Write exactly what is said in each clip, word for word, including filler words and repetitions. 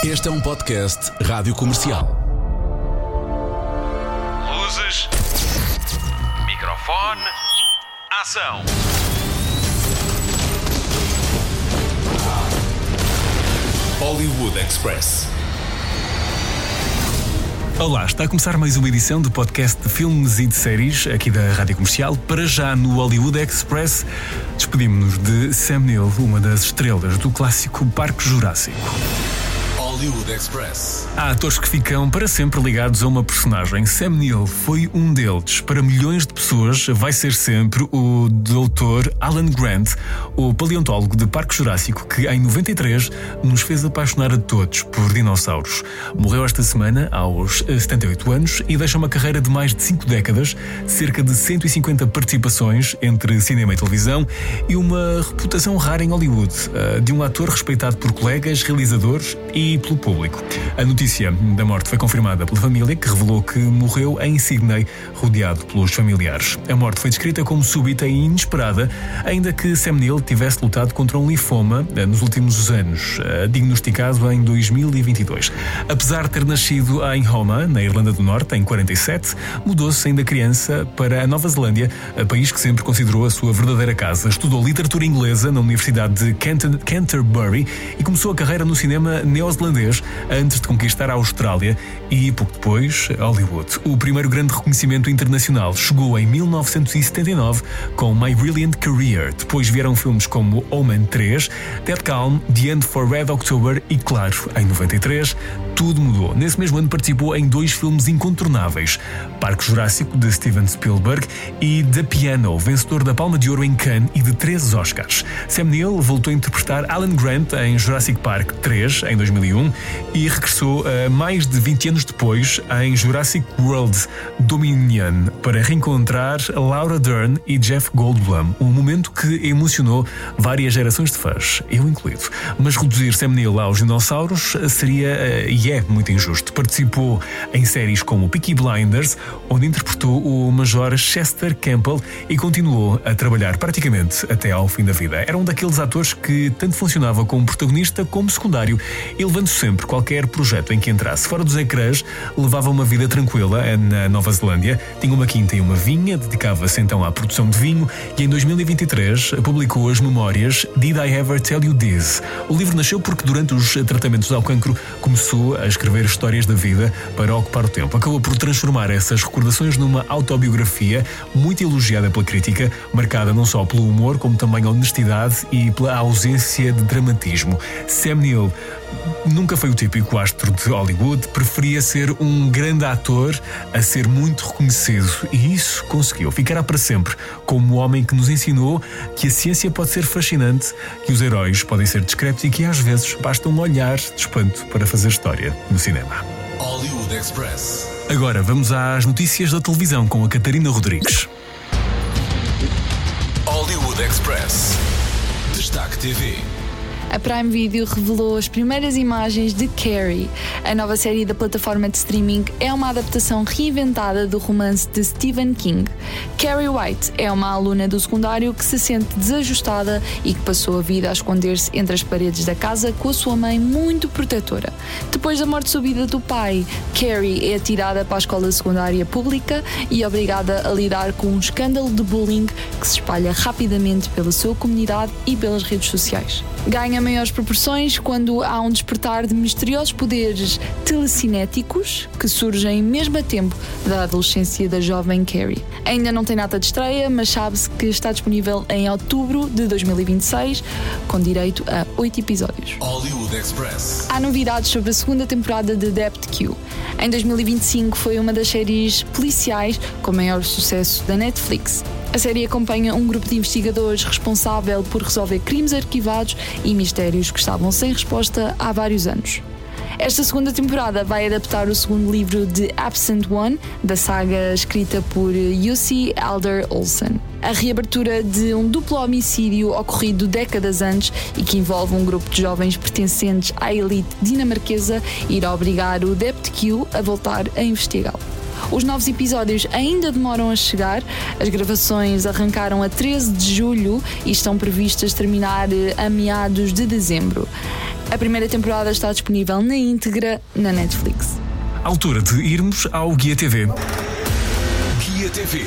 Este é um podcast Rádio Comercial. Luzes, microfone, ação. Hollywood Express. Olá, está a começar mais uma edição do podcast de filmes e de séries aqui da Rádio Comercial. Para já no Hollywood Express, despedimos-nos de Sam Neill, uma das estrelas do clássico Parque Jurássico. Hollywood Express. Há atores que ficam para sempre ligados a uma personagem. Sam Neill foi um deles. Para milhões de pessoas vai ser sempre o doutor Alan Grant, o paleontólogo de Parque Jurássico, que em noventa e três nos fez apaixonar a todos por dinossauros. Morreu esta semana aos setenta e oito anos e deixa uma carreira de mais de cinco décadas, cerca de cento e cinquenta participações entre cinema e televisão e uma reputação rara em Hollywood, de um ator respeitado por colegas, realizadores e pelo público. A notícia da morte foi confirmada pela família, que revelou que morreu em Sydney, rodeado pelos familiares. A morte foi descrita como súbita e inesperada, ainda que Sam Neill tivesse lutado contra um linfoma nos últimos anos, diagnosticado em dois mil e vinte e dois. Apesar de ter nascido em Houma, na Irlanda do Norte, em quarenta e sete, mudou-se ainda criança para a Nova Zelândia, país que sempre considerou a sua verdadeira casa. Estudou literatura inglesa na Universidade de Canterbury e começou a carreira no cinema neozelandês antes de conquistar a Austrália e, pouco depois, Hollywood. O primeiro grande reconhecimento internacional chegou em mil novecentos e setenta e nove com My Brilliant Career. Depois vieram filmes como Omen três, Dead Calm, The End for Red October e, claro, em noventa e três, tudo mudou. Nesse mesmo ano participou em dois filmes incontornáveis, Parque Jurássico, de Steven Spielberg, e The Piano, vencedor da Palma de Ouro em Cannes e de três Oscars. Sam Neill voltou a interpretar Alan Grant em Jurassic Park três, em dois mil e um, e regressou uh, mais de vinte anos depois em Jurassic World Dominion para reencontrar Laura Dern e Jeff Goldblum, um momento que emocionou várias gerações de fãs, eu incluído. Mas reduzir Sam Neill aos dinossauros seria uh, e é muito injusto. Participou em séries como Peaky Blinders, onde interpretou o Major Chester Campbell e continuou a trabalhar praticamente até ao fim da vida. Era um daqueles atores que tanto funcionava como protagonista como secundário, e levando sempre qualquer projeto em que entrasse. Fora dos ecrãs, levava uma vida tranquila na Nova Zelândia, tinha uma quinta e uma vinha, dedicava-se então à produção de vinho e em dois mil e vinte e três publicou as memórias Did I Ever Tell You This? O livro nasceu porque durante os tratamentos ao cancro começou a escrever histórias da vida para ocupar o tempo. Acabou por transformar essas recordações numa autobiografia muito elogiada pela crítica, marcada não só pelo humor como também a honestidade e pela ausência de dramatismo. Sam Neill nunca foi o típico astro de Hollywood, preferia ser um grande ator a ser muito reconhecido, e isso conseguiu. Ficará para sempre como o homem que nos ensinou que a ciência pode ser fascinante, que os heróis podem ser discretos e que às vezes basta um olhar de espanto para fazer história no cinema. Hollywood Express. Agora vamos às notícias da televisão com a Catarina Rodrigues. Hollywood Express. Destaque T V. A Prime Video revelou as primeiras imagens de Carrie. A nova série da plataforma de streaming é uma adaptação reinventada do romance de Stephen King. Carrie White é uma aluna do secundário que se sente desajustada e que passou a vida a esconder-se entre as paredes da casa com a sua mãe muito protetora. Depois da morte súbita do pai, Carrie é atirada para a escola secundária pública e obrigada a lidar com um escândalo de bullying que se espalha rapidamente pela sua comunidade e pelas redes sociais. Ganha maiores proporções quando há um despertar de misteriosos poderes telecinéticos que surgem mesmo a tempo da adolescência da jovem Carrie. Ainda não tem data de estreia, mas sabe-se que está disponível em outubro de dois mil e vinte e seis, com direito a oito episódios. Hollywood Express. Há novidades sobre a segunda temporada de Dept Q. Em dois mil e vinte e cinco foi uma das séries policiais com maior sucesso da Netflix. A série acompanha um grupo de investigadores responsável por resolver crimes arquivados e mistérios que estavam sem resposta há vários anos. Esta segunda temporada vai adaptar o segundo livro de Absent One, da saga escrita por Jussi Alder-Olsen. A reabertura de um duplo homicídio ocorrido décadas antes e que envolve um grupo de jovens pertencentes à elite dinamarquesa irá obrigar o Dept Q a voltar a investigá-lo. Os novos episódios ainda demoram a chegar. As gravações arrancaram a treze de julho e estão previstas terminar a meados de dezembro. A primeira temporada está disponível na íntegra na Netflix. Altura de irmos ao Guia T V. Guia T V.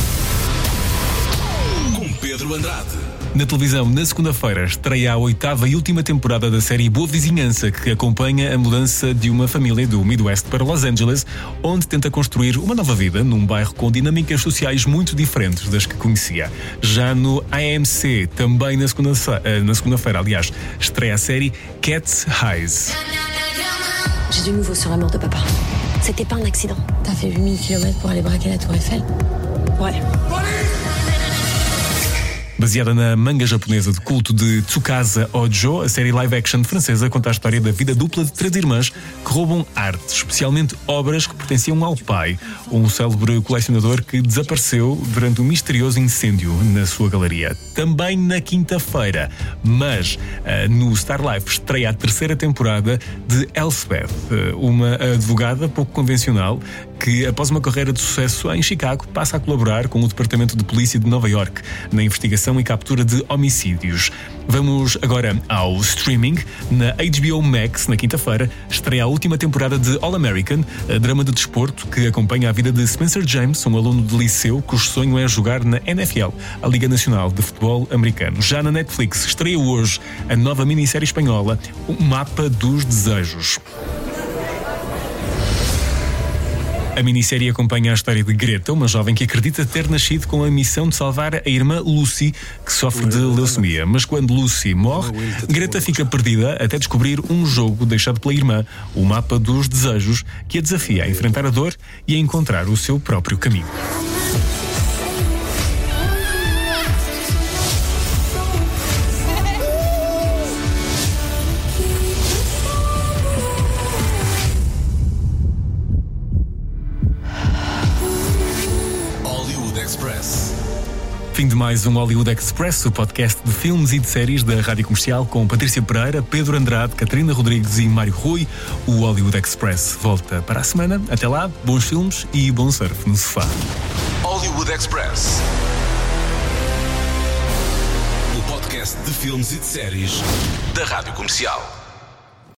Com Pedro Andrade. Na televisão, na segunda-feira, estreia a oitava e última temporada da série Boa Vizinhança, que acompanha a mudança de uma família do Midwest para Los Angeles, onde tenta construir uma nova vida num bairro com dinâmicas sociais muito diferentes das que conhecia. Já no A M C, também na segunda-feira, na segunda-feira, aliás, estreia a série Cat's Eyes. J'ai du nouveau sur la mort de papa. C'était pas un accident. T'as fait huit mille kilomètres pour aller braquer la Tour Eiffel? Ouais. Baseada na manga japonesa de culto de Tsukasa Ojo, a série live-action francesa conta a história da vida dupla de três irmãs que roubam arte, especialmente obras que pertenciam ao pai, um célebre colecionador que desapareceu durante um misterioso incêndio na sua galeria. Também na quinta-feira, mas uh, no Star Life estreia a terceira temporada de Elsbeth, uma advogada pouco convencional que, após uma carreira de sucesso em Chicago, passa a colaborar com o Departamento de Polícia de Nova York na investigação e captura de homicídios. Vamos agora ao streaming. Na H B O Max, na quinta-feira, estreia a última temporada de All American, a drama de desporto que acompanha a vida de Spencer James, um aluno de liceu cujo sonho é jogar na N F L, a Liga Nacional de Futebol Americano. Já na Netflix, estreia hoje a nova minissérie espanhola, O Mapa dos Desejos. A minissérie acompanha a história de Greta, uma jovem que acredita ter nascido com a missão de salvar a irmã Lucy, que sofre de leucemia. Mas quando Lucy morre, Greta fica perdida até descobrir um jogo deixado pela irmã, o Mapa dos Desejos, que a desafia a enfrentar a dor e a encontrar o seu próprio caminho. Fim de mais um Hollywood Express, o podcast de filmes e de séries da Rádio Comercial com Patrícia Pereira, Pedro Andrade, Catarina Rodrigues e Mário Rui. O Hollywood Express volta para a semana. Até lá, bons filmes e bom surf no sofá. Hollywood Express. O podcast de filmes e de séries da Rádio Comercial.